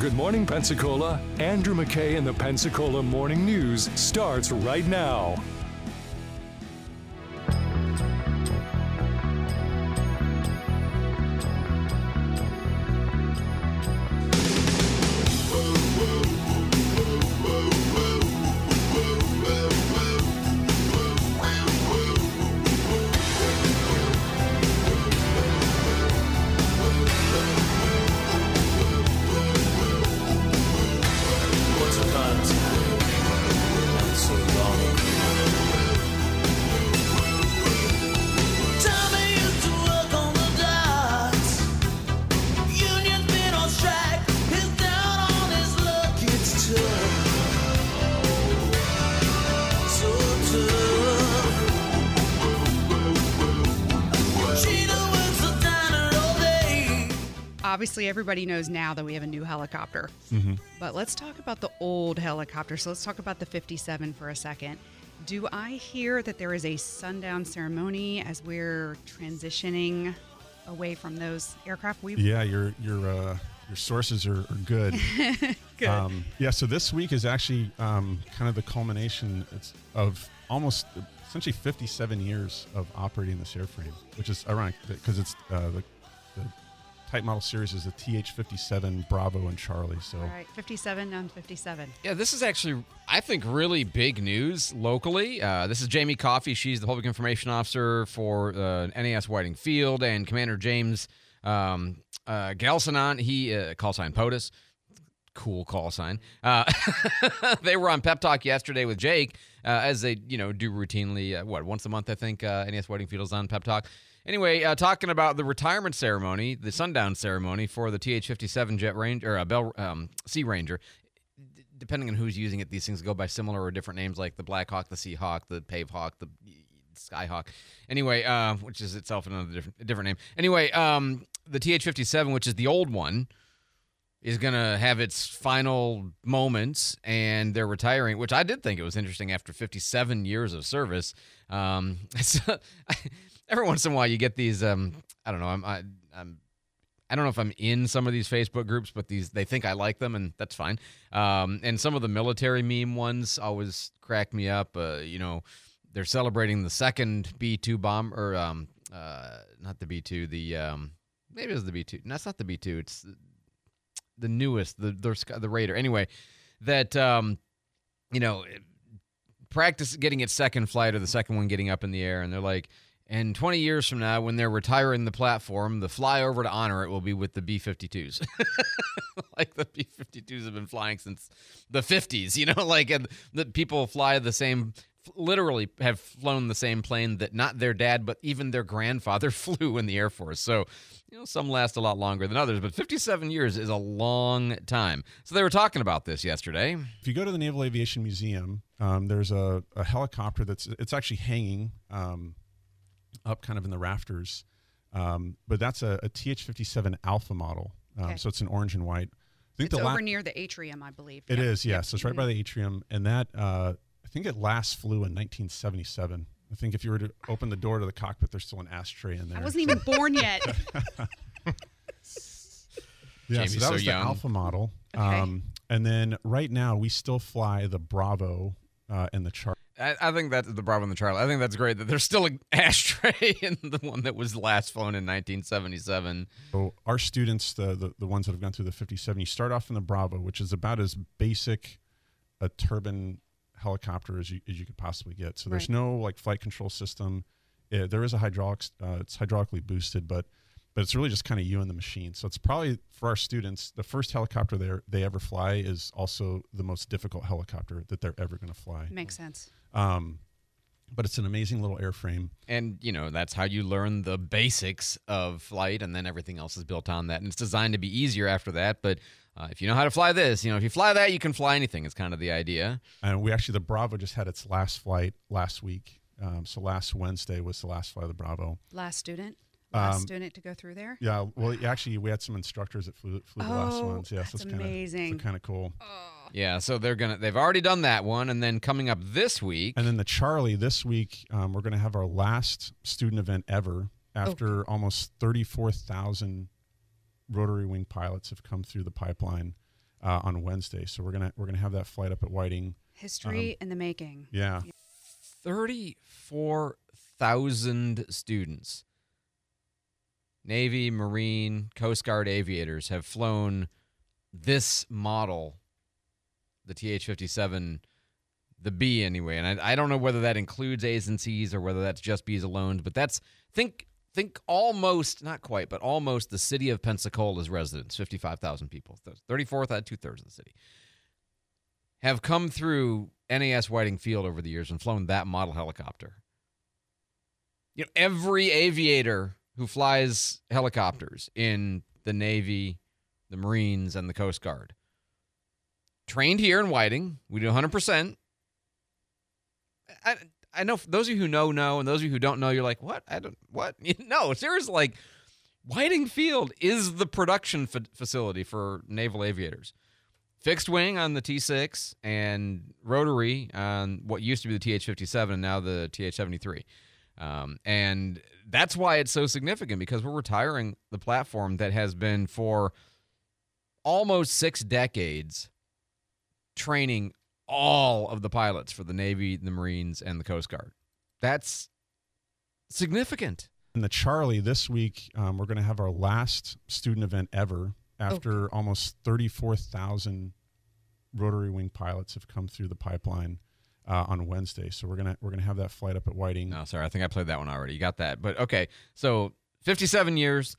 Good Morning Pensacola. Andrew McKay and the Pensacola Morning News starts right now. Obviously, everybody knows now that we have a new helicopter. But let's talk about the old helicopter. So let's talk about the 57 for a second. Do I hear that there is a sundown ceremony as we're transitioning away from those aircraft? Yeah, your sources are good. Good. Yeah, so this week is actually kind of the culmination of almost essentially 57 years of operating this airframe, which is ironic because it's the type model series is the TH-57 Bravo and Charlie. So, all right, 57 on 57. Yeah, this is actually, I think, really big news locally. This is Jamie Coffey. She's the Public Information Officer for NAS Whiting Field, and Commander James Galsinon, he call sign POTUS. Cool call sign. They were on Pep Talk yesterday with Jake, as they do routinely. Once a month, I think, NAS Whiting Field is on Pep Talk. Anyway, talking about the retirement ceremony, the sundown ceremony for the TH-57 Jet Ranger, or Bell Sea Ranger. Depending on who's using it, these things go by similar or different names, like the Black Hawk, the Sea Hawk, the Pave Hawk, the Sky Hawk. Anyway, which is itself another different name. Anyway, the TH-57, which is the old one, is going to have its final moments, and they're retiring, which I did think it was interesting after 57 years of service. Every once in a while, you get these. I don't know. I don't know if I'm in some of these Facebook groups, but they think I like them, and that's fine. And some of the military meme ones always crack me up. They're celebrating the second B-2 bomb, or not the B-2. Maybe it was the B-2. No, that's not the B-2. It's the newest, the Raider. Anyway, that practice getting its second flight, or the second one getting up in the air, and they're like, and 20 years from now, when they're retiring the platform, the flyover to honor it will be with the B-52s. Like the B-52s have been flying since the 50s, like the people fly the same, literally have flown the same plane that not their dad, but even their grandfather flew in the Air Force. So, some last a lot longer than others, but 57 years is a long time. So they were talking about this yesterday. If you go to the Naval Aviation Museum, there's a helicopter it's actually hanging up kind of in the rafters. But that's a TH-57 Alpha model. Okay. So it's an orange and white. I think it's over near the atrium, I believe. It is, yeah. So it's right by the atrium. And that, I think it last flew in 1977. I think if you were to open the door to the cockpit, there's still an ashtray in there. I wasn't even born yet. Yeah, so that was the Alpha model. Okay. And then right now, we still fly the Bravo and the Charlie. I think that's the Bravo and the Charlie. I think that's great that there's still an ashtray in the one that was last flown in 1977. So our students, the ones that have gone through the 57, you start off in the Bravo, which is about as basic a turbine helicopter as you could possibly get. So there's no like flight control system. There is a hydraulics. It's hydraulically boosted, but it's really just kind of you and the machine. So it's probably, for our students, the first helicopter they ever fly is also the most difficult helicopter that they're ever going to fly. Makes sense. But it's an amazing little airframe. And, that's how you learn the basics of flight, and then everything else is built on that. And it's designed to be easier after that. But if you know how to fly this, if you fly that, you can fly anything is kind of the idea. And the Bravo just had its last flight last week. So last Wednesday was the last flight of the Bravo. Last student? Last student to go through there? Yeah, well, actually, we had some instructors that flew the last ones. Yeah, that's amazing. It's kind of cool. Oh. Yeah, so they've already done that one, and then coming up this week. And then the Charlie, this week, we're going to have our last student event ever after almost 34,000 rotary wing pilots have come through the pipeline. on Wednesday. So we're gonna have that flight up at Whiting. History in the making. Yeah. 34,000 students, Navy, Marine, Coast Guard aviators have flown this model, the TH-57, the B anyway. And I don't know whether that includes A's and C's or whether that's just B's alone, but that's, think almost, not quite, but almost the city of Pensacola's residents, 55,000 people, 34,000, 2/3 of the city, have come through NAS Whiting Field over the years and flown that model helicopter. You know, every aviator who flies helicopters in the Navy, the Marines, and the Coast Guard trained here in Whiting. We do 100%. I know those of you who know, and those of you who don't know, you're like, what? What? No, seriously, like, Whiting Field is the production facility for naval aviators. Fixed wing on the T6 and rotary on what used to be the TH-57 and now the TH-73. And that's why it's so significant, because we're retiring the platform that has been for almost 6 decades training all of the pilots for the Navy, the Marines, and the Coast Guard. That's significant. In the Charlie this week, we're going to have our last student event ever after almost 34,000 rotary wing pilots have come through the pipeline on Wednesday. So we're gonna have that flight up at Whiting. No, sorry, I think I played that one already. You got that, but okay. So 57 years,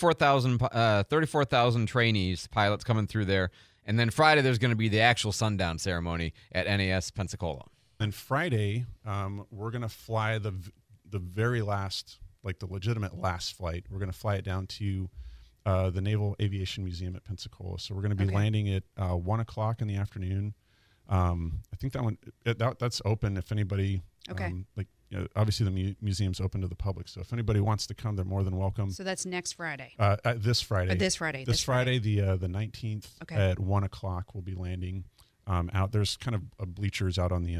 34,000 trainees, pilots coming through there. And then Friday, there's going to be the actual sundown ceremony at NAS Pensacola. And Friday, we're going to fly the very last, like the legitimate last flight. We're going to fly it down to the Naval Aviation Museum at Pensacola. So we're going to be landing at 1 o'clock in the afternoon. I think that one that's open if anybody. Obviously the museum's open to the public, so if anybody wants to come, they're more than welcome. So that's next Friday. This Friday. This Friday, the 19th at 1 o'clock. We'll be landing out. There's kind of bleachers out on the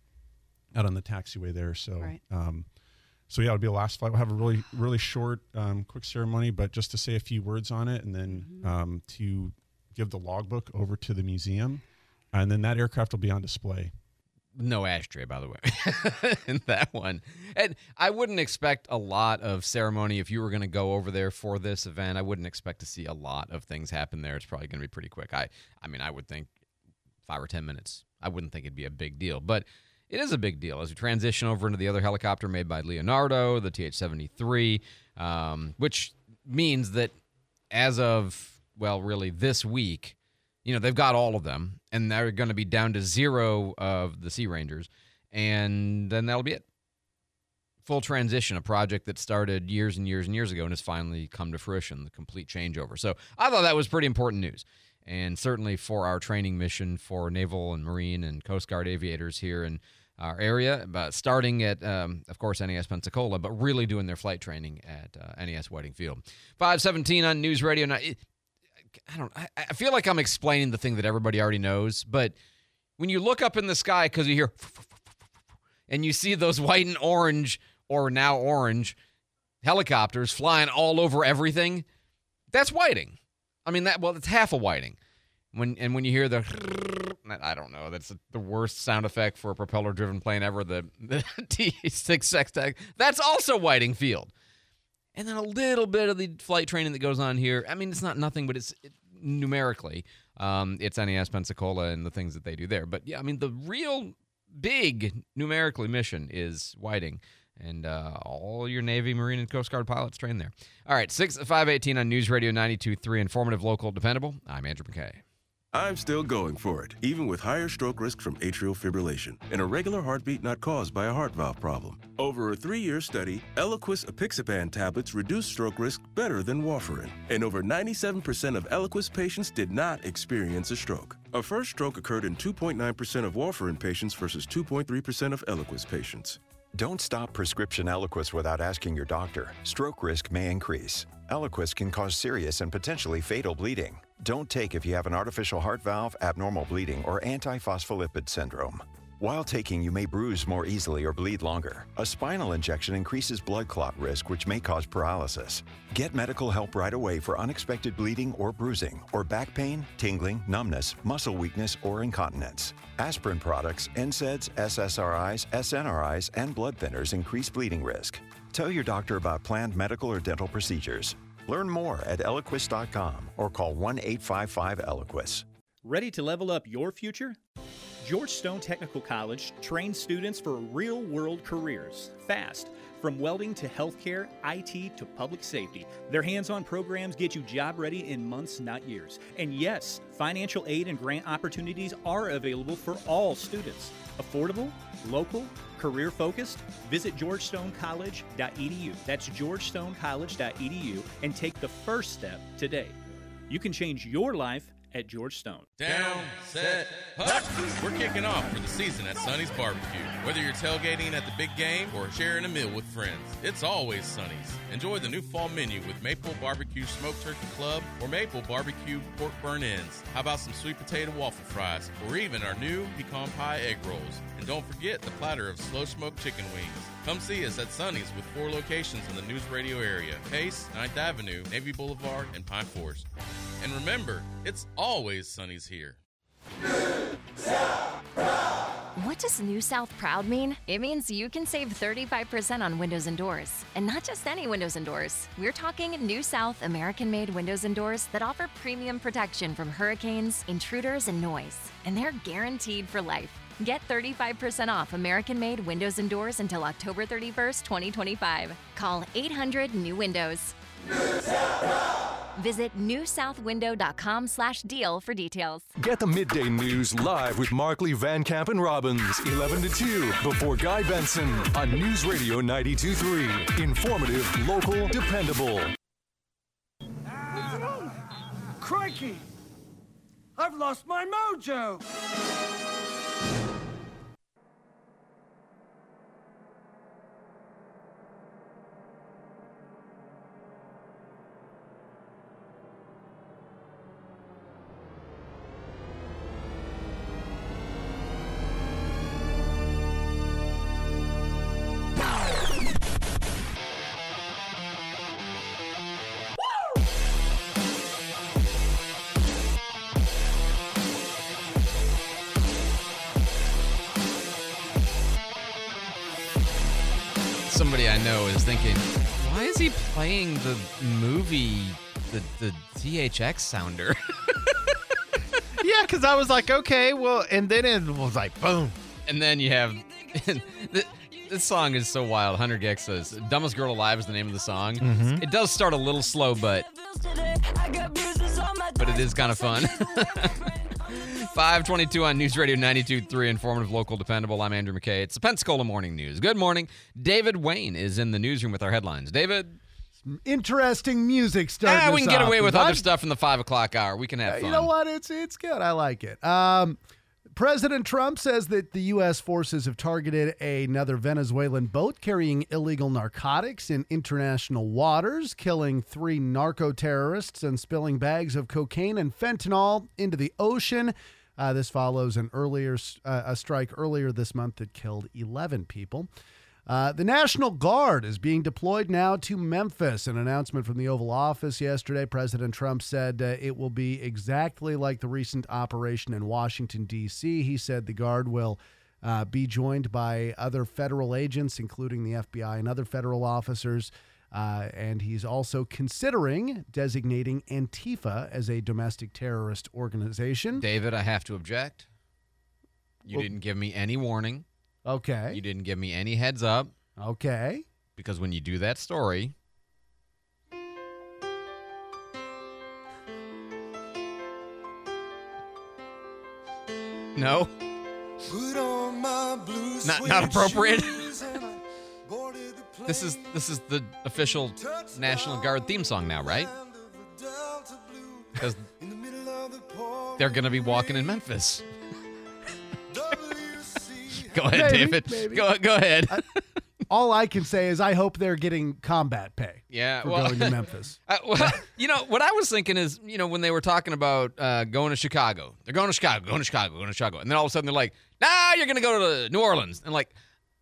taxiway there. So so yeah, it'll be a last flight. We'll have a really short, quick ceremony, but just to say a few words on it, and then to give the logbook over to the museum, and then that aircraft will be on display. No ashtray, by the way, in that one. And I wouldn't expect a lot of ceremony if you were going to go over there for this event. I wouldn't expect to see a lot of things happen there. It's probably going to be pretty quick. I mean, I would think 5 or 10 minutes. I wouldn't think it'd be a big deal, but it is a big deal as we transition over into the other helicopter made by Leonardo, the TH-73, which means that as of, well, really this week, you know, they've got all of them, and they're going to be down to 0 of the Sea Rangers, and then that'll be it. Full transition, a project that started years and years and years ago and has finally come to fruition, the complete changeover. So I thought that was pretty important news, and certainly for our training mission for Naval and Marine and Coast Guard aviators here in our area, but starting at, of course, NAS Pensacola, but really doing their flight training at NAS Whiting Field. 5:17 on News Radio. Now, I feel like I'm explaining the thing that everybody already knows, but when you look up in the sky, because you hear and you see those white and orange, or now orange, helicopters flying all over everything, that's Whiting. I mean, it's half a Whiting. When you hear the, I don't know, that's the worst sound effect for a propeller-driven plane ever, the T6X, that's also Whiting Field. And then a little bit of the flight training that goes on here. I mean, it's not nothing, but it's numerically, it's NAS Pensacola and the things that they do there. But yeah, I mean, the real big numerically mission is Whiting, and all your Navy, Marine, and Coast Guard pilots train there. All right, 5:18 on News Radio 92.3, informative, local, dependable. I'm Andrew McKay. I'm still going for it, even with higher stroke risk from atrial fibrillation, an irregular heartbeat not caused by a heart valve problem. Over a 3-year study, Eliquis apixaban tablets reduced stroke risk better than warfarin, and over 97% of Eliquis patients did not experience a stroke. A first stroke occurred in 2.9% of warfarin patients versus 2.3% of Eliquis patients. Don't stop prescription Eliquis without asking your doctor. Stroke risk may increase. Eliquis can cause serious and potentially fatal bleeding. Don't take if you have an artificial heart valve, abnormal bleeding, or antiphospholipid syndrome. While taking, you may bruise more easily or bleed longer. A spinal injection increases blood clot risk, which may cause paralysis. Get medical help right away for unexpected bleeding or bruising, or back pain, tingling, numbness, muscle weakness, or incontinence. Aspirin products, NSAIDs, SSRIs, SNRIs, and blood thinners increase bleeding risk. Tell your doctor about planned medical or dental procedures. Learn more at Eliquis.com or call 1-855-ELIQUIS. Ready to level up your future? George Stone Technical College trains students for real-world careers, fast. From welding to healthcare, IT to public safety, their hands-on programs get you job-ready in months, not years. And yes, financial aid and grant opportunities are available for all students. Affordable, local, career-focused? Visit georgestoncollege.edu. That's georgestoncollege.edu and take the first step today. You can change your life at George Stone. Down, set, hut. We're kicking off for the season at Sonny's Barbecue. Whether you're tailgating at the big game or sharing a meal with friends, it's always Sonny's. Enjoy the new fall menu with Maple Barbecue Smoked Turkey Club or Maple Barbecue Pork Burn-Ins. How about some sweet potato waffle fries or even our new pecan pie egg rolls? And don't forget the platter of slow-smoked chicken wings. Come see us at Sonny's with 4 locations in the News Radio area: Pace, 9th Avenue, Navy Boulevard, and Pine Forest. And remember, it's always Sonny's here. What does New South Proud mean? It means you can save 35% on windows and doors. And not just any windows and doors. We're talking New South American-made windows and doors that offer premium protection from hurricanes, intruders, and noise. And they're guaranteed for life. Get 35% off American-made windows and doors until October 31st, 2025. Call 800-NEW-WINDOWS. Visit newsouthwindow.com/deal for details. Get the midday news live with Markley, Van Camp, and Robbins, 11 to 2, before Guy Benson on News Radio 92.3. Informative, local, dependable. Crikey! I've lost my mojo! Somebody I know is thinking, why is he playing the movie, the THX sounder? Yeah, because I was like, okay, well, and then it was like, boom. And then you have, this song is so wild. Hunter Gex says, Dumbest Girl Alive is the name of the song. Mm-hmm. It does start a little slow, but it is kind of fun. 522 on News Radio 92.3, informative, local, dependable. I'm Andrew McKay. It's the Pensacola Morning News. Good morning. David Wayne is in the newsroom with our headlines. David? Interesting music starting we can get away with other stuff in the 5 o'clock hour. We can have fun. You know what? It's good. I like it. President Trump says that the U.S. forces have targeted another Venezuelan boat carrying illegal narcotics in international waters, killing 3 narco-terrorists and spilling bags of cocaine and fentanyl into the ocean. This follows a strike earlier this month that killed 11 people. The National Guard is being deployed now to Memphis. An announcement from the Oval Office yesterday. President Trump said it will be exactly like the recent operation in Washington, D.C. He said the Guard will be joined by other federal agents, including the FBI and other federal officers. And he's also considering designating Antifa as a domestic terrorist organization. David, I have to object. You didn't give me any warning. Okay. You didn't give me any heads up. Okay. Because when you do that story, no, not appropriate. This is the official National Guard theme song now, right? Because they're going to be walking in Memphis. Go ahead, David. Maybe. Go ahead. All I can say is I hope they're getting combat pay. Yeah, for going to Memphis. What I was thinking is, when they were talking about going to Chicago, they're going to Chicago, and then all of a sudden they're like, "Nah, you're going to go to New Orleans," and like,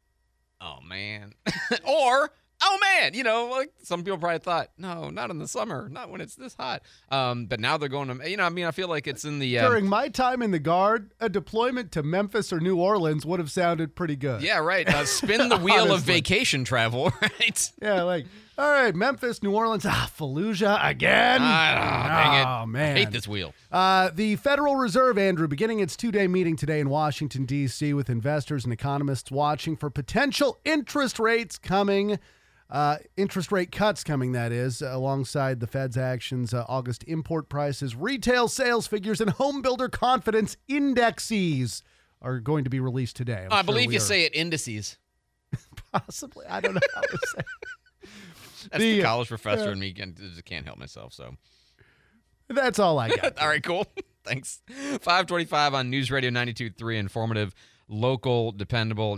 oh man, or oh man, like some people probably thought, no, not in the summer, not when it's this hot. But now they're going to, I feel like it's in the during my time in the Guard, a deployment to Memphis or New Orleans would have sounded pretty good. Yeah, right. Spin the wheel of vacation travel, right? Yeah, like, all right, Memphis, New Orleans, Fallujah again. Dang it. Oh man, I hate this wheel. The Federal Reserve, Andrew, beginning its 2-day meeting today in Washington D.C. with investors and economists watching for potential interest rates coming. Interest rate cuts coming, that is, alongside the Fed's actions. August import prices, retail sales figures, and home builder confidence indexes are going to be released today. I believe you say it indices. Possibly. I don't know how to say it. That's the college professor in me. I can't help myself, so. That's all I got. All right, cool. Thanks. 525 on News Radio 92.3, informative, local, dependable.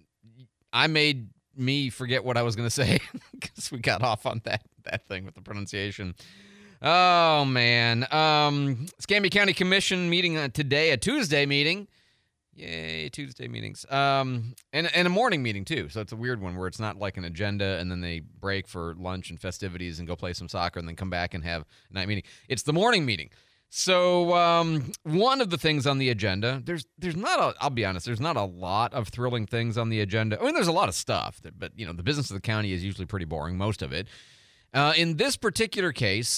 I made me forget what I was going to say because we got off on that thing with the pronunciation. Oh, man. Escambia County Commission meeting today, a Tuesday meeting. Yay, Tuesday meetings. And a morning meeting, too. So it's a weird one where it's not like an agenda and then they break for lunch and festivities and go play some soccer and then come back and have a night meeting. It's the morning meeting. So one of the things on the agenda, there's not I'll be honest, there's not a lot of thrilling things on the agenda. I mean, there's a lot of stuff, but the business of the county is usually pretty boring, most of it. In this particular case,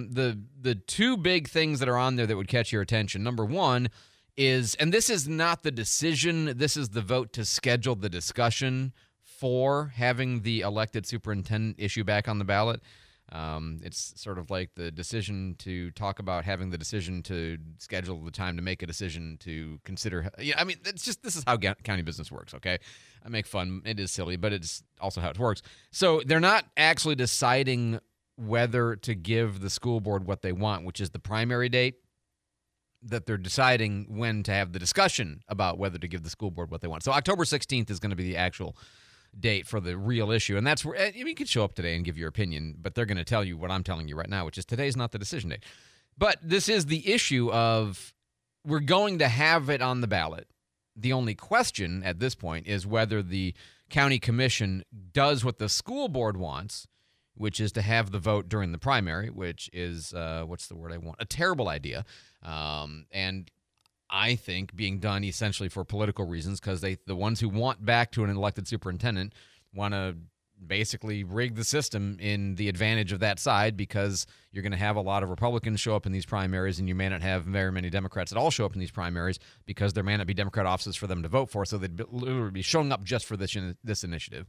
the two big things that are on there that would catch your attention. Number one is, and this is not the decision, this is the vote to schedule the discussion for having the elected superintendent issue back on the ballot. It's sort of like the decision to talk about having the decision to schedule the time to make a decision to consider. It's just, this is how county business works, okay? I make fun. It is silly, but it's also how it works. So they're not actually deciding whether to give the school board what they want, which is the primary date, that they're deciding when to have the discussion about whether to give the school board what they want. So October 16th is going to be the actual date for the real issue, and that's where you could show up today and give your opinion, but they're going to tell you what I'm telling you right now, which is today's not the decision date. But this is the issue of we're going to have it on the ballot. The only question at this point is whether the county commission does what the school board wants, which is to have the vote during the primary, which is what's the word I want? A terrible idea, and I think being done essentially for political reasons, because the ones who want back to an elected superintendent want to basically rig the system in the advantage of that side, because you're going to have a lot of Republicans show up in these primaries, and you may not have very many Democrats that all show up in these primaries because there may not be Democrat offices for them to vote for, so they'd literally be showing up just for this initiative.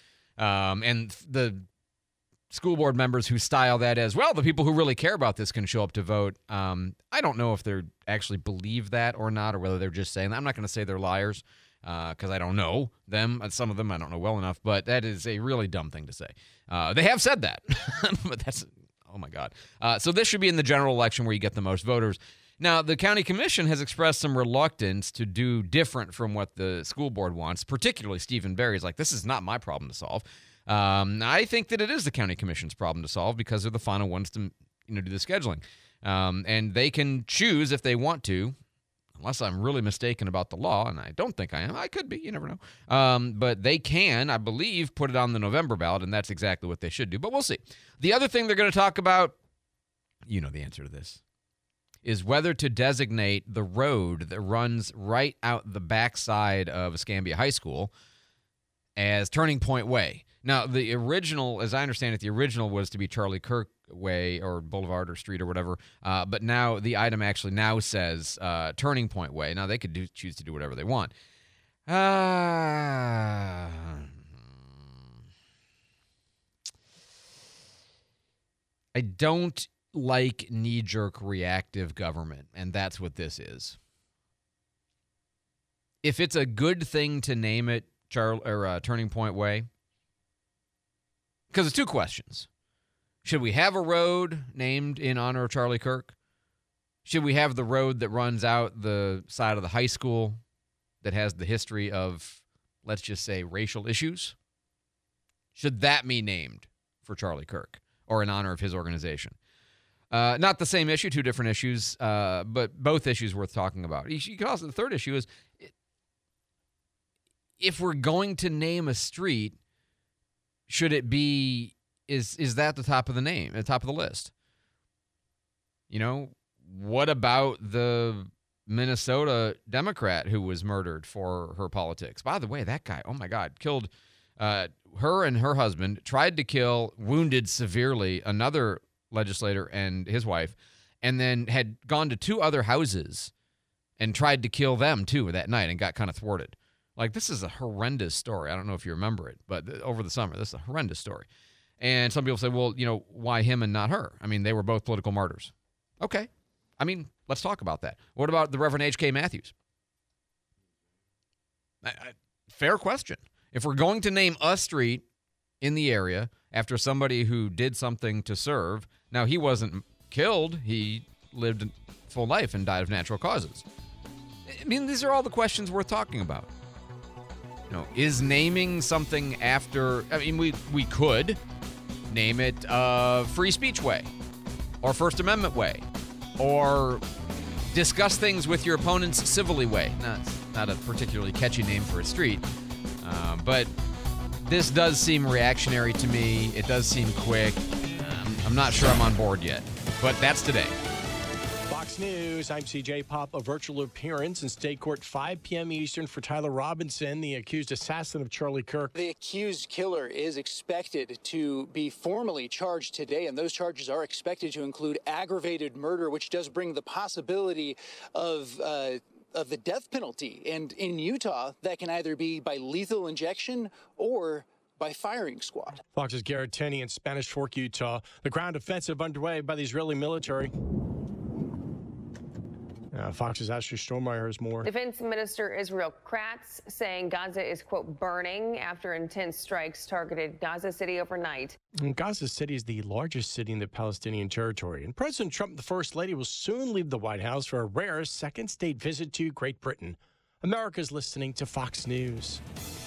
And the school board members who style that as, well, the people who really care about this can show up to vote. I don't know if they actually believe that or not, or whether they're just saying that. I'm not going to say they're liars because I don't know them. Some of them I don't know well enough, but that is a really dumb thing to say. They have said that, but that's, oh my God. So this should be in the general election where you get the most voters. Now, the county commission has expressed some reluctance to do different from what the school board wants, particularly Stephen Barry's like, this is not my problem to solve. I think that it is the county commission's problem to solve because they're the final ones to do the scheduling. And they can choose if they want to, unless I'm really mistaken about the law, and I don't think I am. I could be. You never know. But they can, I believe, put it on the November ballot, and that's exactly what they should do. But we'll see. The other thing they're going to talk about, you know the answer to this, is whether to designate the road that runs right out the backside of Escambia High School as Turning Point Way. Now, the original, as I understand it, the original was to be Charlie Kirk Way or Boulevard or Street or whatever. But now the item actually now says Turning Point Way. Now, they could choose to do whatever they want. I don't like knee-jerk reactive government, and that's what this is. If it's a good thing to name it Turning Point Way, because it's two questions. Should we have a road named in honor of Charlie Kirk? Should we have the road that runs out the side of the high school that has the history of, let's just say, racial issues? Should that be named for Charlie Kirk or in honor of his organization? Not the same issue, two different issues, but both issues worth talking about. You could also, the third issue is, if we're going to name a street, should it be, is that the top of the name, the top of the list? You know, what about the Minnesota Democrat who was murdered for her politics? By the way, that guy, oh my God, killed her and her husband, tried to kill, wounded severely another legislator and his wife, and then had gone to two other houses and tried to kill them too that night and got kind of thwarted. Like, this is a horrendous story. I don't know if you remember it, but over the summer, this is a horrendous story. And some people say, well, you know, why him and not her? I mean, they were both political martyrs. Okay. I mean, let's talk about that. What about the Reverend H.K. Matthews? Fair question. If we're going to name a street in the area after somebody who did something to serve, now he wasn't killed. He lived a full life and died of natural causes. I mean, these are all the questions worth talking about. You know, is naming something after, I mean, we could name it Free Speech Way or First Amendment Way or Discuss Things with Your Opponents Civilly Way. No, it's not a particularly catchy name for a street, but this does seem reactionary to me. It does seem quick. I'm not sure I'm on board yet, but that's today. Fox News, I'm CJ Pop. A virtual appearance in state court 5 p.m. Eastern for Tyler Robinson, the accused assassin of Charlie Kirk. The accused killer is expected to be formally charged today, and those charges are expected to include aggravated murder, which does bring the possibility of the death penalty. And in Utah, that can either be by lethal injection or by firing squad. Fox's Garrett Tenney in Spanish Fork, Utah. The ground offensive underway by the Israeli military. Fox's Ashley Stormeyer has more. Defense Minister Israel Kratz saying Gaza is, quote, burning after intense strikes targeted Gaza City overnight. And Gaza City is the largest city in the Palestinian territory. And President Trump, the First Lady, will soon leave the White House for a rare second state visit to Great Britain. America's listening to Fox News.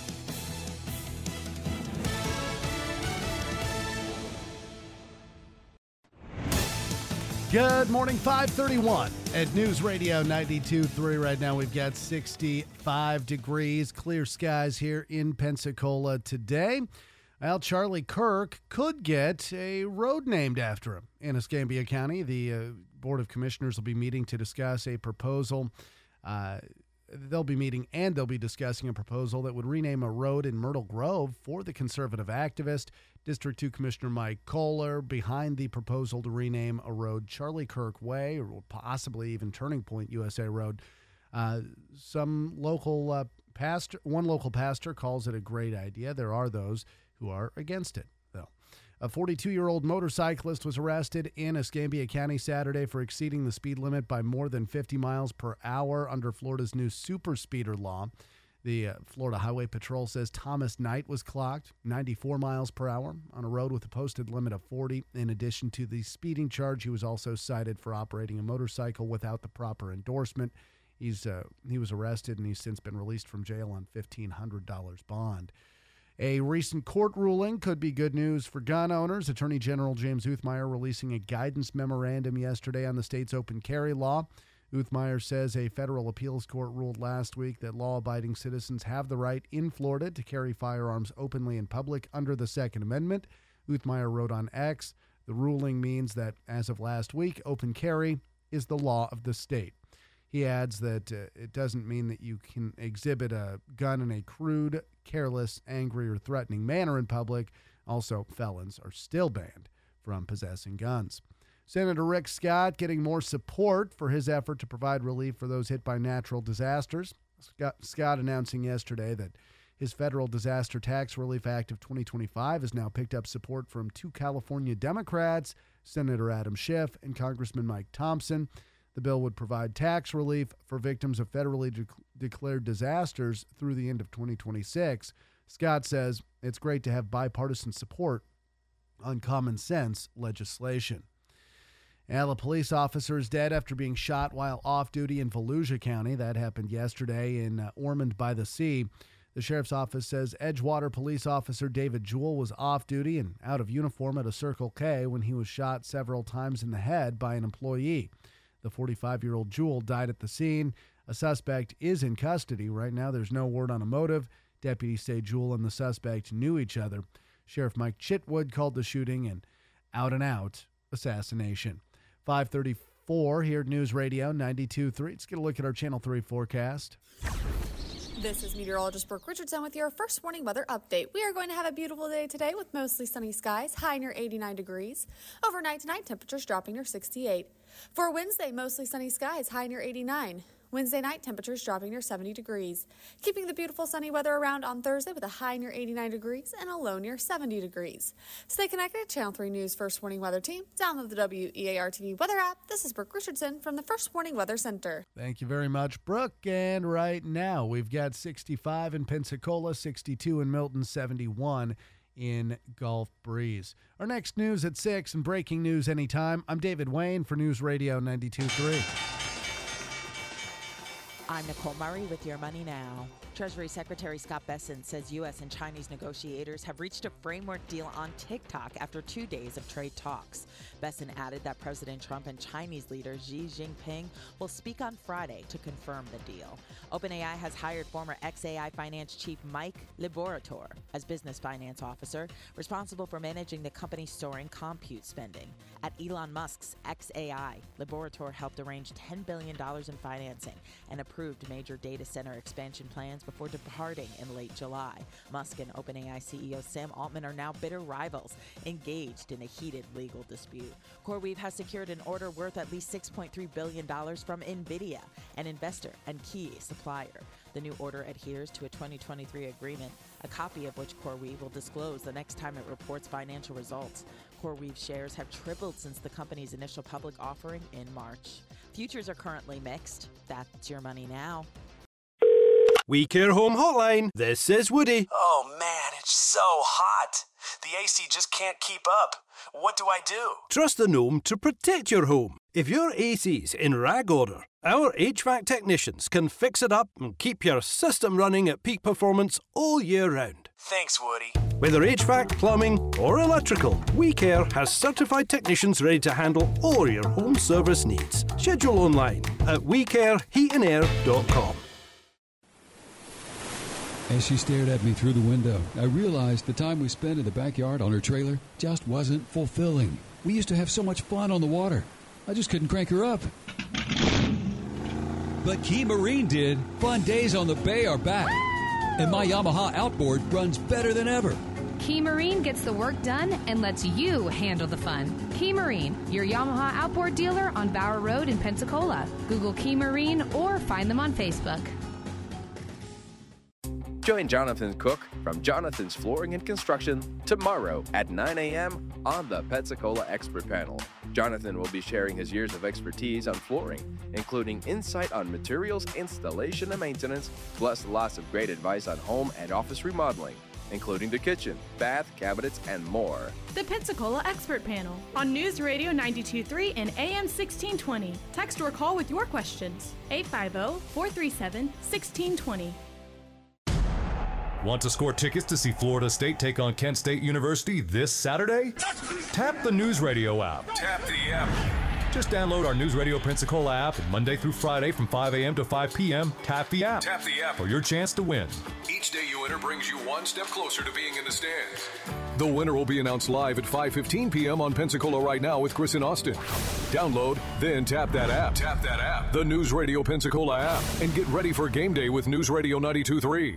Good morning, 531 at News Radio 92.3. Right now we've got 65 degrees, clear skies here in Pensacola today. Well, Charlie Kirk could get a road named after him in Escambia County. The Board of Commissioners will be meeting to discuss a proposal. They'll be meeting and they'll be discussing a proposal that would rename a road in Myrtle Grove for the conservative activist. District 2 Commissioner Mike Kohler behind the proposal to rename a road Charlie Kirk Way, or possibly even Turning Point USA Road. One local pastor calls it a great idea. There are those who are against it, though. A 42-year-old motorcyclist was arrested in Escambia County Saturday for exceeding the speed limit by more than 50 miles per hour under Florida's new super speeder law. The Florida Highway Patrol says Thomas Knight was clocked 94 miles per hour on a road with a posted limit of 40. In addition to the speeding charge, he was also cited for operating a motorcycle without the proper endorsement. He was arrested, and he's since been released from jail on $1,500 bond. A recent court ruling could be good news for gun owners. Attorney General James Uthmeier releasing a guidance memorandum yesterday on the state's open carry law. Uthmeier says a federal appeals court ruled last week that law-abiding citizens have the right in Florida to carry firearms openly in public under the Second Amendment. Uthmeier wrote on X, the ruling means that as of last week, open carry is the law of the state. He adds that it doesn't mean that you can exhibit a gun in a crude, careless, angry, or threatening manner in public. Also, felons are still banned from possessing guns. Senator Rick Scott getting more support for his effort to provide relief for those hit by natural disasters. Scott announcing yesterday that his Federal Disaster Tax Relief Act of 2025 has now picked up support from two California Democrats, Senator Adam Schiff and Congressman Mike Thompson. The bill would provide tax relief for victims of federally declared disasters through the end of 2026. Scott says it's great to have bipartisan support on common sense legislation. A police officer is dead after being shot while off duty in Volusia County. That happened yesterday in Ormond by the Sea. The sheriff's office says Edgewater police officer David Jewell was off duty and out of uniform at a Circle K when he was shot several times in the head by an employee. The 45-year-old Jewell died at the scene. A suspect is in custody. Right now, there's no word on a motive. Deputies say Jewell and the suspect knew each other. Sheriff Mike Chitwood called the shooting an out-and-out assassination. 5:34 here at News Radio 92.3. Let's get a look at our Channel 3 forecast. This is meteorologist Brooke Richardson with your first morning weather update. We are going to have a beautiful day today with mostly sunny skies, high near 89 degrees. Overnight tonight, temperatures dropping near 68. For Wednesday, mostly sunny skies, high near 89. Wednesday night, temperatures dropping near 70 degrees. Keeping the beautiful sunny weather around on Thursday with a high near 89 degrees and a low near 70 degrees. Stay connected to Channel 3 News First Morning Weather Team. Download the WEAR TV weather app. This is Brooke Richardson from the First Morning Weather Center. Thank you very much, Brooke. And right now, we've got 65 in Pensacola, 62 in Milton, 71 in Gulf Breeze. Our next news at 6 and breaking news anytime. I'm David Wayne for News Radio 92.3. I'm Nicole Murray with Your Money Now. Treasury Secretary Scott Bessent says U.S. and Chinese negotiators have reached a framework deal on TikTok after 2 days of trade talks. Bessent added that President Trump and Chinese leader Xi Jinping will speak on Friday to confirm the deal. OpenAI has hired former xAI finance chief Mike Liberator as business finance officer, responsible for managing the company's soaring compute spending. At Elon Musk's xAI, Liberator helped arrange $10 billion in financing and approved major data center expansion plans before departing in late July. Musk and OpenAI CEO Sam Altman are now bitter rivals, engaged in a heated legal dispute. CoreWeave has secured an order worth at least $6.3 billion from NVIDIA, an investor and key supplier. The new order adheres to a 2023 agreement, a copy of which CoreWeave will disclose the next time it reports financial results. CoreWeave shares have tripled since the company's initial public offering in March. Futures are currently mixed. That's Your Money Now. We Care Home Hotline. This is Woody. Oh man, it's so hot. The AC just can't keep up. What do I do? Trust the Gnome to protect your home. If your AC's in rag order, our HVAC technicians can fix it up and keep your system running at peak performance all year round. Thanks, Woody. Whether HVAC, plumbing, or electrical, We Care has certified technicians ready to handle all your home service needs. Schedule online at WeCareHeatandAir.com. As she stared at me through the window, I realized the time we spent in the backyard on her trailer just wasn't fulfilling. We used to have so much fun on the water. I just couldn't crank her up. But Key Marine did. Fun days on the bay are back. And my Yamaha outboard runs better than ever. Key Marine gets the work done and lets you handle the fun. Key Marine, your Yamaha outboard dealer on Bower Road in Pensacola. Google Key Marine or find them on Facebook. Join Jonathan Cook from Jonathan's Flooring and Construction tomorrow at 9 a.m. on the Pensacola Expert Panel. Jonathan will be sharing his years of expertise on flooring, including insight on materials, installation, and maintenance, plus lots of great advice on home and office remodeling, including the kitchen, bath, cabinets, and more. The Pensacola Expert Panel on News Radio 92.3 and AM 1620. Text or call with your questions. 850-437-1620. Want to score tickets to see Florida State take on Kent State University this Saturday? Tap the News Radio app. Tap the app. Just download our News Radio Pensacola app, and Monday through Friday from 5 a.m. to 5 p.m., tap the app. Tap the app for your chance to win. Each day you enter brings you one step closer to being in the stands. The winner will be announced live at 5:15 p.m. on Pensacola Right Now with Chris and Austin. Download, then tap that app. Tap that app. The News Radio Pensacola app, and get ready for game day with News Radio 92.3.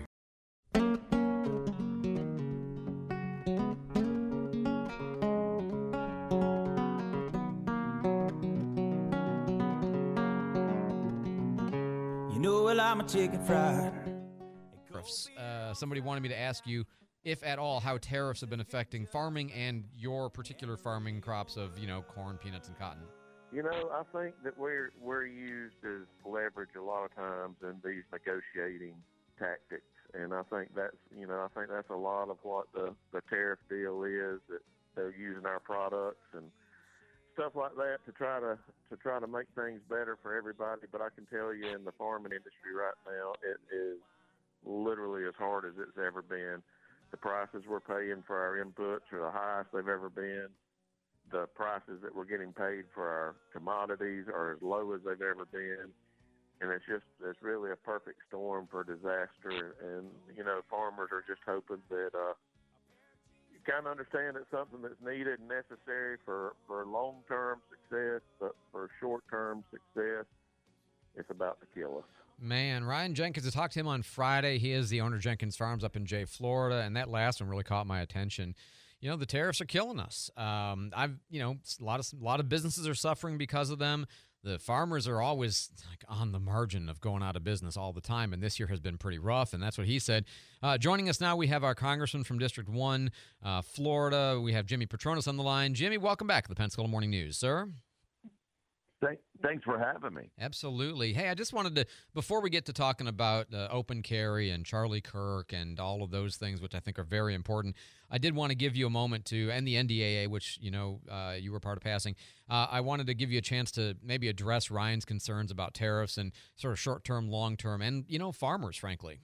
I'm a chicken fried. Somebody wanted me to ask you, if at all, how tariffs have been affecting farming and your particular farming crops of, corn, peanuts, and cotton. I think that we're used as leverage a lot of times in these negotiating tactics, and I think that's a lot of what the tariff deal is, that they're using our products and stuff like that to try to make things better for everybody. But I can tell you, in the farming industry right now, it is literally as hard as it's ever been. The prices we're paying for our inputs are the highest they've ever been. The prices that we're getting paid for our commodities are as low as they've ever been. And it's really a perfect storm for disaster. And, farmers are just hoping that you kind of understand it's something that's needed and necessary for long-term success, but for short-term success, it's about to kill us. Man, Ryan Jenkins, I talked to him on Friday. He is the owner of Jenkins Farms up in Jay, Florida, and that last one really caught my attention. The tariffs are killing us. A lot of businesses are suffering because of them. The farmers are always on the margin of going out of business all the time, and this year has been pretty rough, and that's what he said. Joining us now, we have our congressman from District 1, Florida. We have Jimmy Patronis on the line. Jimmy, welcome back to the Pensacola Morning News, sir. Thanks for having me. Absolutely. Hey, I just wanted to, before we get to talking about open carry and Charlie Kirk and all of those things, which I think are very important, I did want to give you a moment to, and the NDAA, which, you were part of passing, I wanted to give you a chance to maybe address Ryan's concerns about tariffs and sort of short-term, long-term, and, farmers, frankly.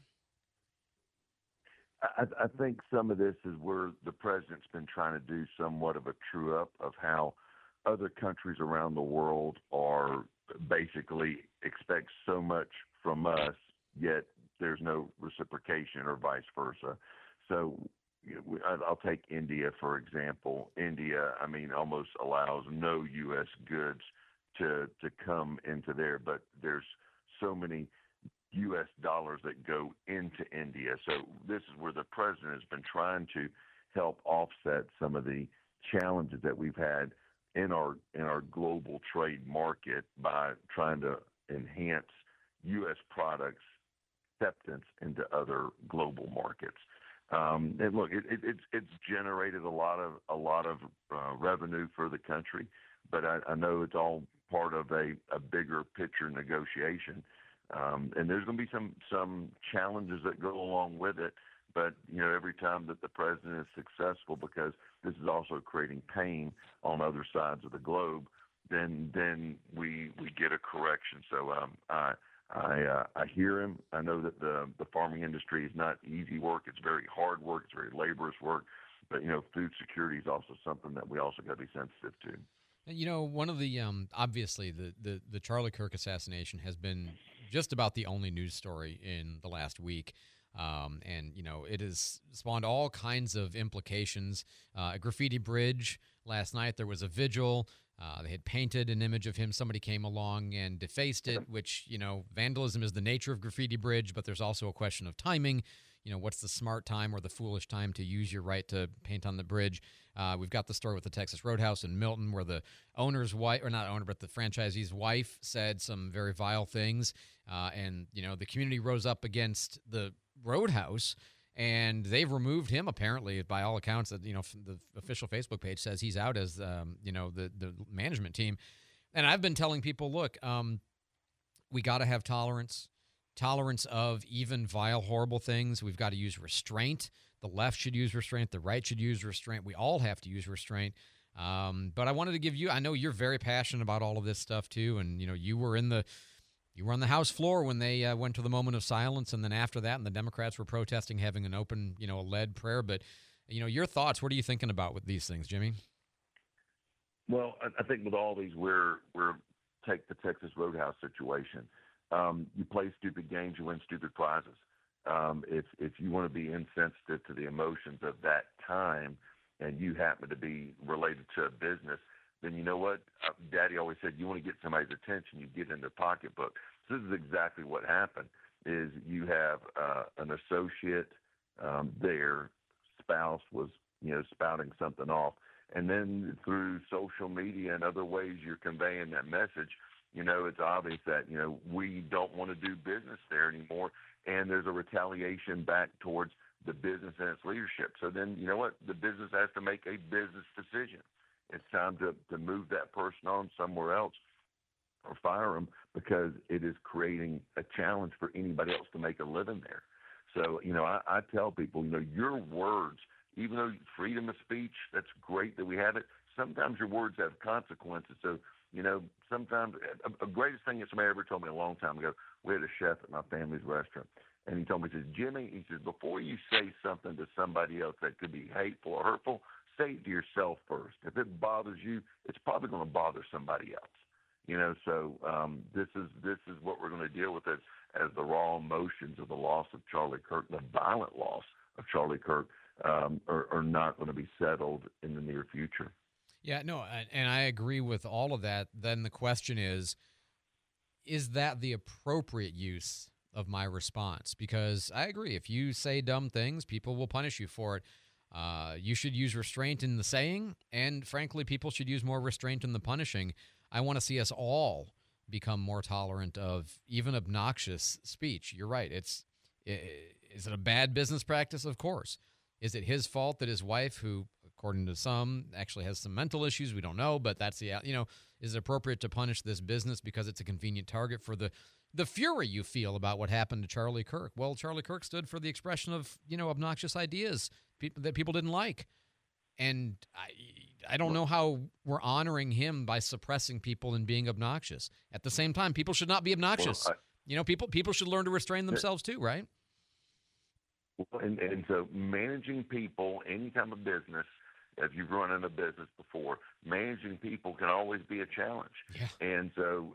I think some of this is where the president's been trying to do somewhat of a true-up of how other countries around the world are basically expect so much from us, yet there's no reciprocation or vice versa. So I'll take India, for example. India, almost allows no U.S. goods to come into there, but there's so many U.S. dollars that go into India. So this is where the president has been trying to help offset some of the challenges that we've had in our global trade market by trying to enhance U.S. products acceptance into other global markets. And look, it's generated a lot of revenue for the country, but I know it's all part of a bigger picture negotiation. And there's going to be some challenges that go along with it. But, every time that the president is successful, because this is also creating pain on other sides of the globe, then we get a correction. So I hear him. I know that the farming industry is not easy work. It's very hard work. It's very laborious work. But, food security is also something that we also got to be sensitive to. One of the obviously the Charlie Kirk assassination has been just about the only news story in the last week. And it has spawned all kinds of implications. A graffiti bridge last night, there was a vigil. They had painted an image of him. Somebody came along and defaced it, which, vandalism is the nature of graffiti bridge, but there's also a question of timing. What's the smart time or the foolish time to use your right to paint on the bridge? We've got the story with the Texas Roadhouse in Milton where the owner's wife, or not owner, but the franchisee's wife said some very vile things. And the community rose up against the Roadhouse, and they've removed him, apparently, by all accounts. That the official Facebook page says he's out as the management team. And I've been telling people, look, we got to have tolerance of even vile, horrible things. We've got to use restraint. The left should use restraint. The right should use restraint. We all have to use restraint. But I wanted to give you, I know you're very passionate about all of this stuff too, and you were on the House floor when they went to the moment of silence, and then after that, and the Democrats were protesting having an open, a led prayer. But, your thoughts, what are you thinking about with these things, Jimmy? Well, I think with all these, we're take the Texas Roadhouse situation. You play stupid games, you win stupid prizes. If you want to be insensitive to the emotions of that time and you happen to be related to a business, then you know what? Daddy always said, you want to get somebody's attention, you get in their pocketbook. So this is exactly what happened, is you have an associate, their spouse was, spouting something off. And then through social media and other ways you're conveying that message, it's obvious that, we don't want to do business there anymore. And there's a retaliation back towards the business and its leadership. So then, you know what? The business has to make a business decision. It's time to move that person on somewhere else or fire them, because it is creating a challenge for anybody else to make a living there. So, I tell people, your words, even though freedom of speech, that's great that we have it, sometimes your words have consequences. So Sometimes a greatest thing that somebody ever told me a long time ago, we had a chef at my family's restaurant, and he told me, he says, Jimmy, he says, before you say something to somebody else that could be hateful or hurtful, say it to yourself first. If it bothers you, it's probably going to bother somebody else. So this is what we're going to deal with as the raw emotions of the loss of Charlie Kirk, the violent loss of Charlie Kirk, are not going to be settled in the near future. Yeah, no, and I agree with all of that. Then the question is that the appropriate use of my response? Because I agree, if you say dumb things, people will punish you for it. You should use restraint in the saying, and frankly, people should use more restraint in the punishing. I want to see us all become more tolerant of even obnoxious speech. You're right. Is it a bad business practice? Of course. Is it his fault that his wife, who, according to some, actually has some mental issues? We don't know, but that's is it appropriate to punish this business because it's a convenient target for the fury you feel about what happened to Charlie Kirk? Well, Charlie Kirk stood for the expression of, obnoxious ideas that people didn't like. And I don't know how we're honoring him by suppressing people and being obnoxious. At the same time, people should not be obnoxious. Well, people should learn to restrain themselves too, right? And so managing people, any kind of business, if you've run in a business before, managing people can always be a challenge. Yeah. And so,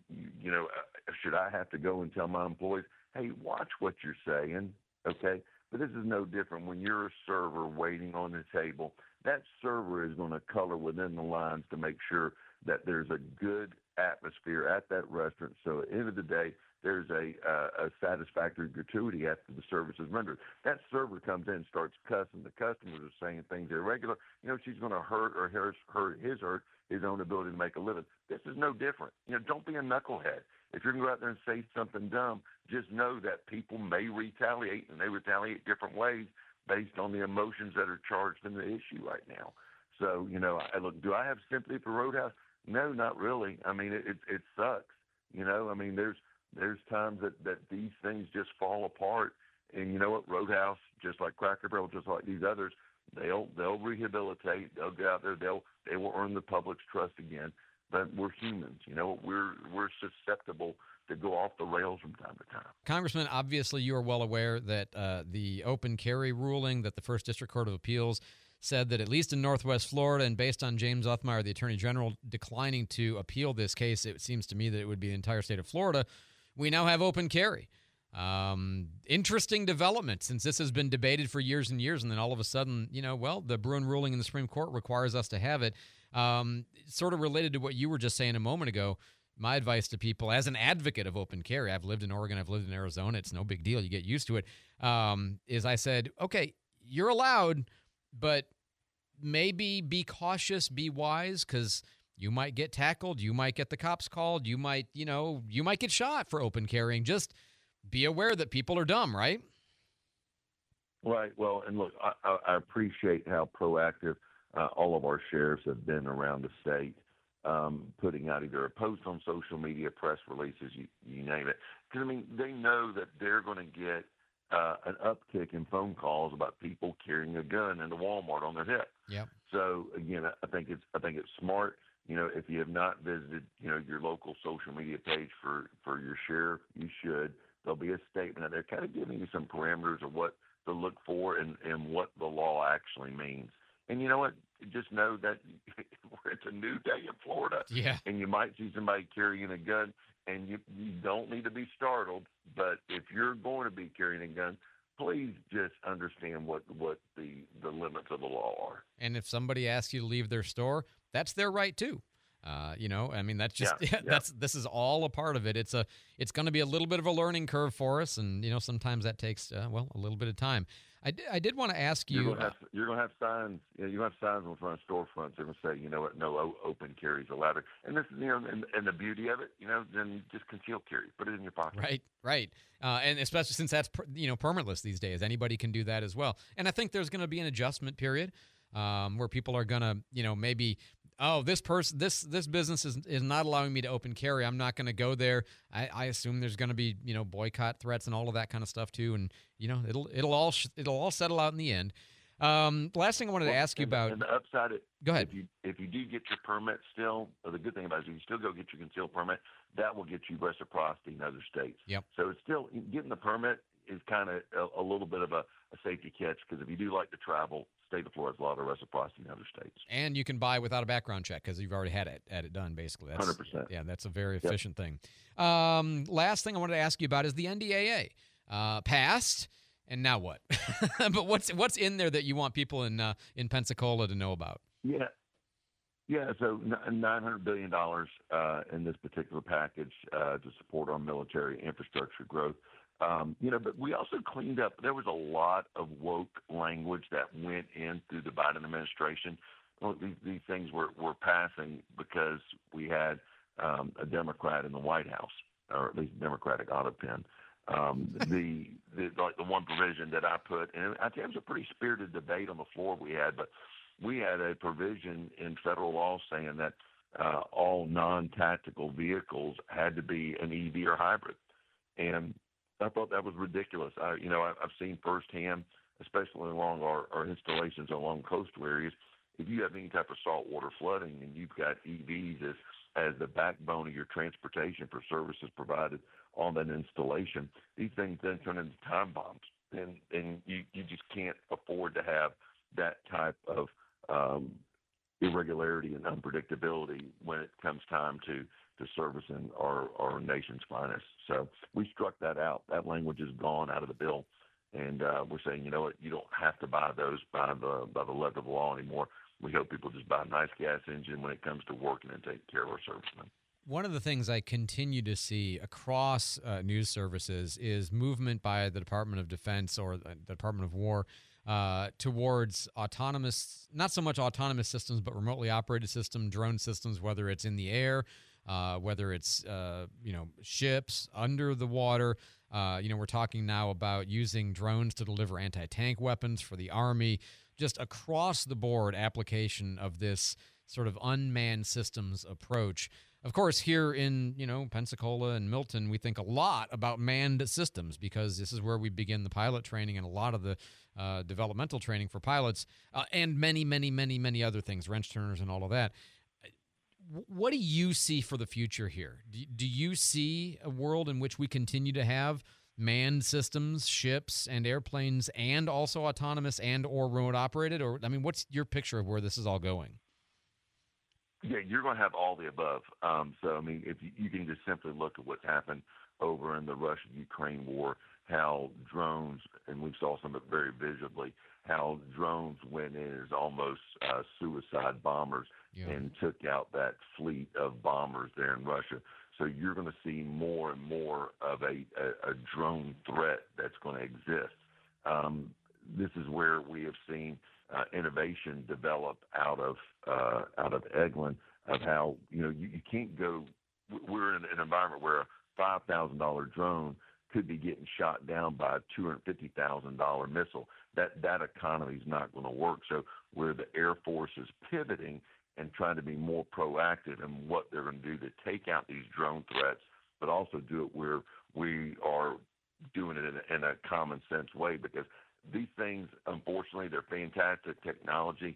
should I have to go and tell my employees, hey, watch what you're saying, okay? But this is no different when you're a server waiting on the table. That server is going to color within the lines to make sure that there's a good atmosphere at that restaurant. So at the end of the day, there's a satisfactory gratuity after the service is rendered. That server comes in and starts cussing. The customers are saying things irregular. She's going to hurt his own ability to make a living. This is no different. Don't be a knucklehead. If you're going to go out there and say something dumb, just know that people may retaliate, and they retaliate different ways based on the emotions that are charged in the issue right now. So, look, do I have sympathy for Roadhouse? No, not really. I mean, it sucks. There's times that these things just fall apart, and you know what? Roadhouse, just like Cracker Barrel, just like these others, they'll rehabilitate. They'll get out there. They will earn the public's trust again. But we're humans. We're susceptible to go off the rails from time to time. Congressman, obviously you are well aware that the open carry ruling that the First District Court of Appeals said that at least in Northwest Florida, and based on James Othmeyer, the Attorney General, declining to appeal this case, it seems to me that it would be the entire state of Florida. We now have open carry. Interesting development, since this has been debated for years and years, and then all of a sudden, the Bruin ruling in the Supreme Court requires us to have it. Sort of related to what you were just saying a moment ago, my advice to people as an advocate of open carry, I've lived in Oregon, I've lived in Arizona, it's no big deal, you get used to it, is I said, okay, you're allowed, but maybe be cautious, be wise, because you might get tackled, you might get the cops called, you might get shot for open carrying. Just be aware that people are dumb, right? Right. Well, and look, I appreciate how proactive all of our sheriffs have been around the state, putting out either a post on social media, press releases, you name it. Because, they know that they're going to get an uptick in phone calls about people carrying a gun into Walmart on their hip. Yep. So, again, I think it's smart. If you have not visited, your local social media page for your sheriff, you should. There'll be a statement out there kind of giving you some parameters of what to look for and what the law actually means. And you know what? Just know that it's a new day in Florida. Yeah. And you might see somebody carrying a gun, and you don't need to be startled. But if you're going to be carrying a gun, please just understand what the limits of the law are. And if somebody asks you to leave their store, that's their right too. That's just this is all a part of it. It's going to be a little bit of a learning curve for us, and sometimes that takes a little bit of time. I did want to ask you. You're going to have signs. You have signs on front of storefronts that will say, no open carry is allowed. And this is, and the beauty of it, then just concealed carry, put it in your pocket. Right. And especially since that's permitless these days, anybody can do that as well. And I think there's going to be an adjustment period where people are going to, maybe. Oh, this business is not allowing me to open carry. I'm not going to go there. I assume there's going to be, boycott threats and all of that kind of stuff too. And, it'll all settle out in the end. Last thing I wanted to ask you about. And the upside, go ahead. If you do get your permit still, the good thing about it is if you still go get your concealed permit, that will get you reciprocity in other states. Yep. So it's still getting the permit is kind of a little bit of a safety catch, because if you do like to travel, state of Florida has a lot of reciprocity in other states. And you can buy without a background check because you've already had it done, basically. That's, 100%. Yeah, that's a very efficient thing. Last thing I wanted to ask you about is the NDAA. Passed, and now what? But what's in there that you want people in Pensacola to know about? Yeah, so $900 billion in this particular package to support our military infrastructure growth. But we also cleaned up. There was a lot of woke language that went in through the Biden administration. Well, these things were passing because we had a Democrat in the White House, or at least a Democratic auto pen. The one provision that I put, and I think it was a pretty spirited debate on the floor we had, but we had a provision in federal law saying that all non-tactical vehicles had to be an EV or hybrid, and I thought that was ridiculous. I've seen firsthand, especially along our installations along coastal areas, if you have any type of saltwater flooding and you've got EVs as the backbone of your transportation for services provided on that installation, these things then turn into time bombs, and you just can't afford to have that type of irregularity and unpredictability when it comes time to servicing our nation's finest. So we struck that out. That language is gone out of the bill, and we're saying, you know what, you don't have to buy those by the letter of the law anymore. We hope people just buy a nice gas engine when it comes to working and taking care of our servicemen. One of the things I continue to see across news services is movement by the Department of Defense or the Department of War towards autonomous, not so much autonomous systems, but remotely operated system, drone systems, whether it's in the air, whether it's, ships under the water. We're talking now about using drones to deliver anti-tank weapons for the Army, just across the board application of this sort of unmanned systems approach. Of course, here in, Pensacola and Milton, we think a lot about manned systems because this is where we begin the pilot training and a lot of the developmental training for pilots and many, many, many, many other things, wrench turners and all of that. What do you see for the future here? Do you see a world in which we continue to have manned systems, ships, and airplanes, and also autonomous and or remote operated? Or, what's your picture of where this is all going? Yeah, you're going to have all the above. If you can just simply look at what's happened over in the Russia-Ukraine war, how drones, and we saw some of it very visibly, how drones went in as almost suicide bombers and took out that fleet of bombers there in Russia. So you're going to see more and more of a drone threat that's going to exist. This is where we have seen innovation develop out of Eglin, of how you can't go. We're in an environment where a $5,000 drone could be getting shot down by a $250,000 missile. That economy is not going to work. So where the Air Force is pivoting and trying to be more proactive in what they're going to do to take out these drone threats, but also do it where we are doing it in a common sense way, because these things, unfortunately, they're fantastic technology.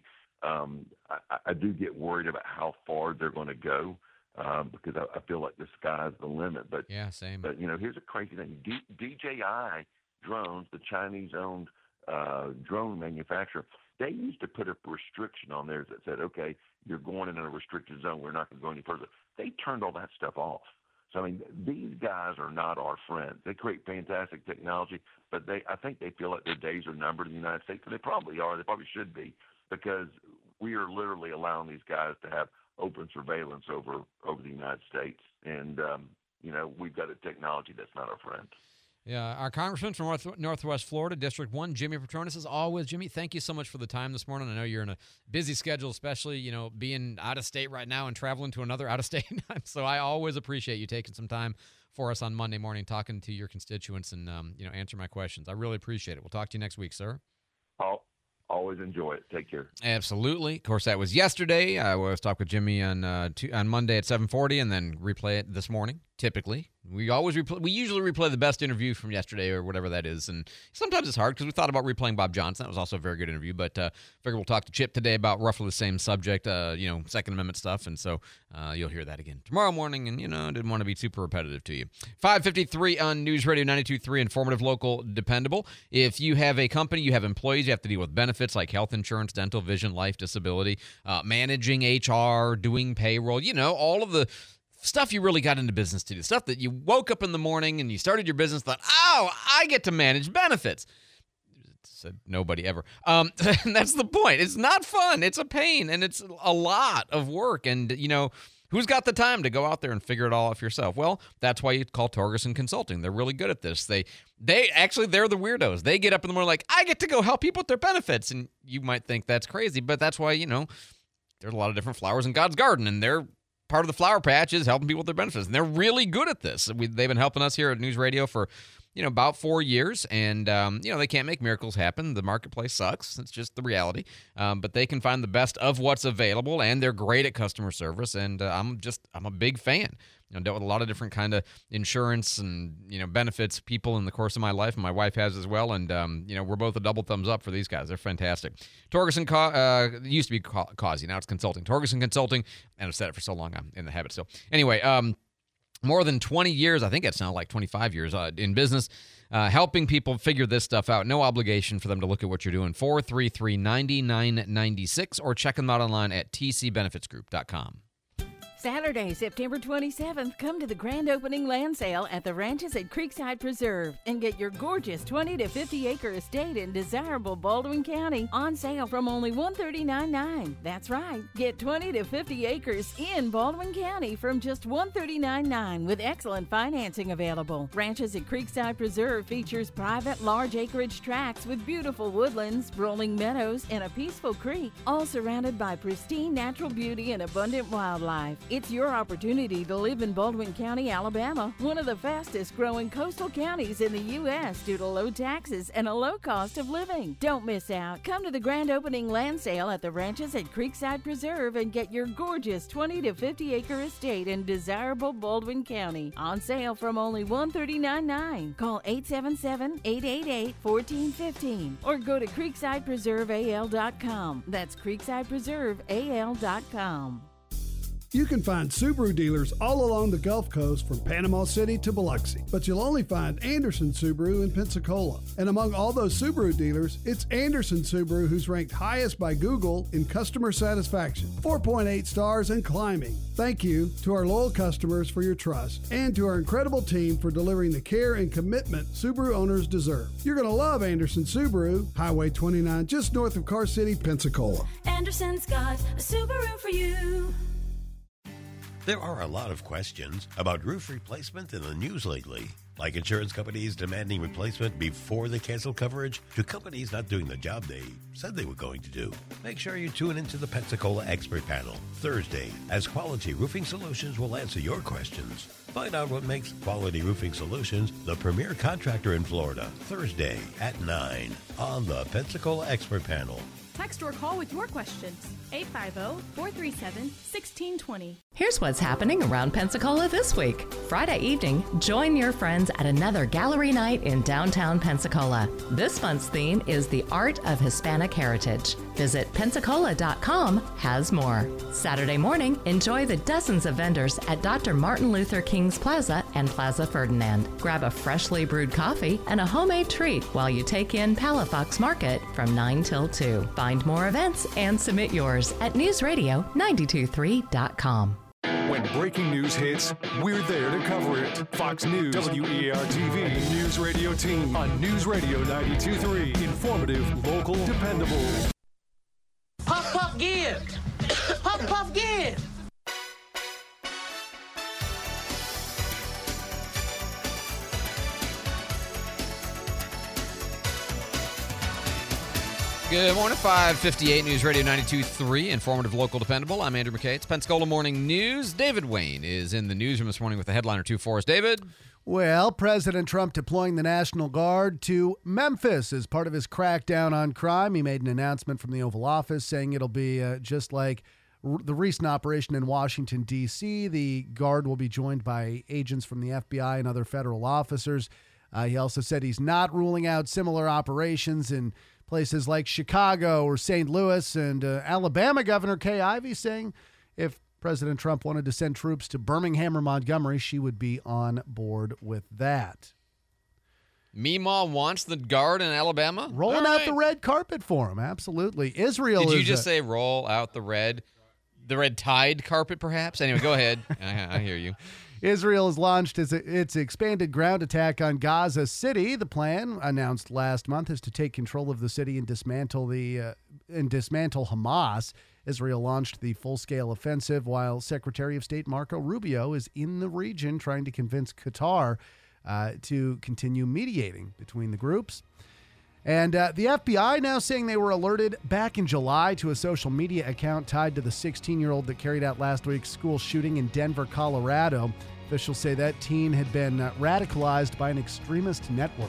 I do get worried about how far they're going to go because I feel like the sky's the limit. But yeah, same. But here's a crazy thing: DJI drones, the Chinese-owned drone manufacturer, they used to put a restriction on theirs that said, "Okay, you're going in a restricted zone. We're not going to go any further." They turned all that stuff off. So, these guys are not our friends. They create fantastic technology, but I think they feel like their days are numbered in the United States, and they probably are. They probably should be, because we are literally allowing these guys to have open surveillance over the United States. And, we've got a technology that's not our friend. Yeah, our Congressman from Northwest Florida, District 1, Jimmy Petronas, is always. Jimmy, thank you so much for the time this morning. I know you're in a busy schedule, especially, being out of state right now and traveling to another out of state. So I always appreciate you taking some time for us on Monday morning, talking to your constituents and, answer my questions. I really appreciate it. We'll talk to you next week, sir. I'll always enjoy it. Take care. Absolutely. Of course, that was yesterday. I was talking with Jimmy on Monday at 7:40 and then replay it this morning. typically. We usually replay the best interview from yesterday or whatever that is, and sometimes it's hard because we thought about replaying Bob Johnson. That was also a very good interview, but figure we'll talk to Chip today about roughly the same subject, Second Amendment stuff, and so you'll hear that again tomorrow morning, and, didn't want to be super repetitive to you. 5:53 on News Radio 92.3, informative, local, dependable. If you have a company, you have employees, you have to deal with benefits like health insurance, dental, vision, life, disability, managing HR, doing payroll, all of the stuff you really got into business to do, stuff that you woke up in the morning and you started your business, thought, I get to manage benefits. Said nobody ever. And that's the point. It's not fun. It's a pain, and it's a lot of work. And, who's got the time to go out there and figure it all out for yourself? Well, that's why you call Torgerson Consulting. They're really good at this. They're the weirdos. They get up in the morning like, I get to go help people with their benefits. And you might think that's crazy, but that's why, there's a lot of different flowers in God's garden, and they're part of the flower patch is helping people with their benefits. And they're really good at this. They've been helping us here at News Radio for, about 4 years. And, they can't make miracles happen. The marketplace sucks. It's just the reality. But they can find the best of what's available, and they're great at customer service. And I'm a big fan. Dealt with a lot of different kind of insurance and, benefits people in the course of my life, and my wife has as well. And, we're both a double thumbs up for these guys. They're fantastic. Torgerson used to be Causey. Now it's Consulting. Torgerson Consulting, and I've said it for so long, I'm in the habit still. Anyway, more than 20 years, I think it sounded like 25 years in business, helping people figure this stuff out. No obligation for them to look at what you're doing. 433-9996, or check them out online at tcbenefitsgroup.com. Saturday, September 27th, come to the grand opening land sale at the Ranches at Creekside Preserve and get your gorgeous 20 to 50 acre estate in desirable Baldwin County on sale from only $139.9. That's right. Get 20 to 50 acres in Baldwin County from just $139.9 with excellent financing available. Ranches at Creekside Preserve features private large acreage tracts with beautiful woodlands, rolling meadows, and a peaceful creek, all surrounded by pristine natural beauty and abundant wildlife. It's your opportunity to live in Baldwin County, Alabama, one of the fastest growing coastal counties in the U.S. due to low taxes and a low cost of living. Don't miss out. Come to the grand opening land sale at the Ranches at Creekside Preserve and get your gorgeous 20 to 50 acre estate in desirable Baldwin County on sale from only $139.9. Call 877-888-1415 or go to creeksidepreserveal.com. That's creeksidepreserveal.com. You can find Subaru dealers all along the Gulf Coast from Panama City to Biloxi, but you'll only find Anderson Subaru in Pensacola. And among all those Subaru dealers, it's Anderson Subaru who's ranked highest by Google in customer satisfaction, 4.8 stars and climbing. Thank you to our loyal customers for your trust, and to our incredible team for delivering the care and commitment Subaru owners deserve. You're going to love Anderson Subaru, Highway 29, just north of Car City, Pensacola. Anderson's got a Subaru for you. There are a lot of questions about roof replacement in the news lately, like insurance companies demanding replacement before they cancel coverage to companies not doing the job they said they were going to do. Make sure you tune into the Pensacola Expert Panel Thursday, as Quality Roofing Solutions will answer your questions. Find out what makes Quality Roofing Solutions the premier contractor in Florida, Thursday at 9 on the Pensacola Expert Panel. Text or call with your questions. 850-437-1620. Here's what's happening around Pensacola this week. Friday evening, join your friends at another gallery night in downtown Pensacola. This month's theme is the art of Hispanic heritage. Visit Pensacola.com has more. Saturday morning, enjoy the dozens of vendors at Dr. Martin Luther King's Plaza and Plaza Ferdinand. Grab a freshly brewed coffee and a homemade treat while you take in Palafox Market from 9 till 2. Find more events and submit yours at newsradio923.com. When breaking news hits, we're there to cover it. Fox News, WEAR-TV, News Radio Team on News Radio 92.3. Informative, local, dependable. Puff, puff, give. Puff, puff, give. Good morning, 558 News Radio 92.3, informative, local, dependable. I'm Andrew McKay. It's Pensacola Morning News. David Wayne is in the newsroom this morning with a headline or two for us. David? Well, President Trump deploying the National Guard to Memphis as part of his crackdown on crime. He made an announcement from the Oval Office saying it'll be just like the recent operation in Washington, D.C. The Guard will be joined by agents from the FBI and other federal officers. He also said he's not ruling out similar operations in places like Chicago or St. Louis. And Alabama Governor Kay Ivey saying if President Trump wanted to send troops to Birmingham or Montgomery, she would be on board with that. Meemaw wants the Guard in Alabama? Rolling out the red carpet for him, absolutely. Israel Did you just say roll out the red tide carpet, perhaps? Anyway, go ahead. I hear you. Israel has launched its expanded ground attack on Gaza City. The plan, announced last month, is to take control of the city and dismantle Hamas. Israel launched the full-scale offensive while Secretary of State Marco Rubio is in the region trying to convince Qatar to continue mediating between the groups. And the FBI now saying they were alerted back in July to a social media account tied to the 16-year-old that carried out last week's school shooting in Denver, Colorado. Officials say that teen had been radicalized by an extremist network.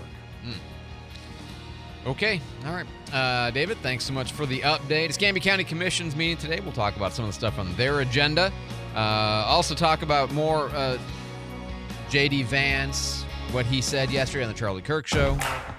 Okay. All right. David, thanks so much for the update. It's Escambia County Commission's meeting today. We'll talk about some of the stuff on their agenda. Also talk about more J.D. Vance, what he said yesterday on the Charlie Kirk Show.